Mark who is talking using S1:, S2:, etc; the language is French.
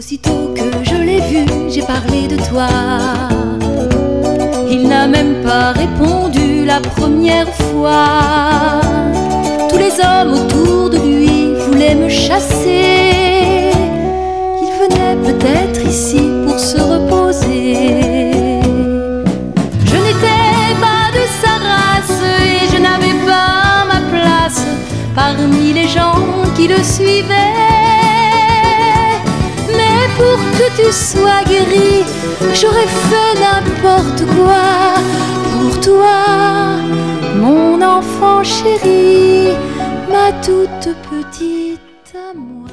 S1: Aussitôt que je l'ai vu, j'ai parlé de toi. Il n'a même pas répondu la première fois. Tous les hommes autour de lui voulaient me chasser. Il venait peut-être ici pour se reposer. Je n'étais pas de sa race et je n'avais pas ma place parmi les gens qui le suivaient. Mais pour que tu sois guéri, j'aurais fait n'importe quoi pour toi, mon enfant chéri, ma toute petite à moi.